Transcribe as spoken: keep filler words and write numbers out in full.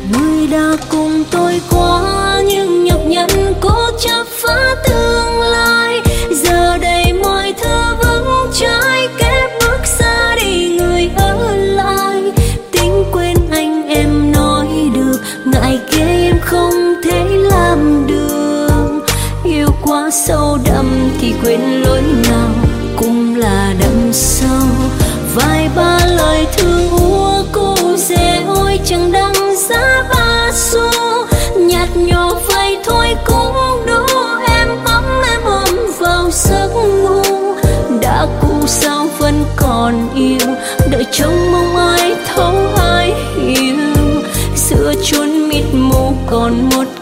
Người đã cùng tôi qua những nhọc nhằn cố chấp phá tương lai, giờ đây mọi thứ vững trái kép bước xa đi người ở lại. Tính quên anh em nói được, ngại ghê em không thể làm được. Yêu quá sâu đậm thì quên lối nào cũng là đậm sâu. Vài ba lời thương úa cô dễ ôi chẳng đăng giá ba xu, nhạt nhòa vậy thôi cũng đủ em ấm em ôm vào giấc ngủ. Đã cũ sao vẫn còn yêu, đợi trông mong ai thấu ai hiểu. Giữa chốn mịt mù còn một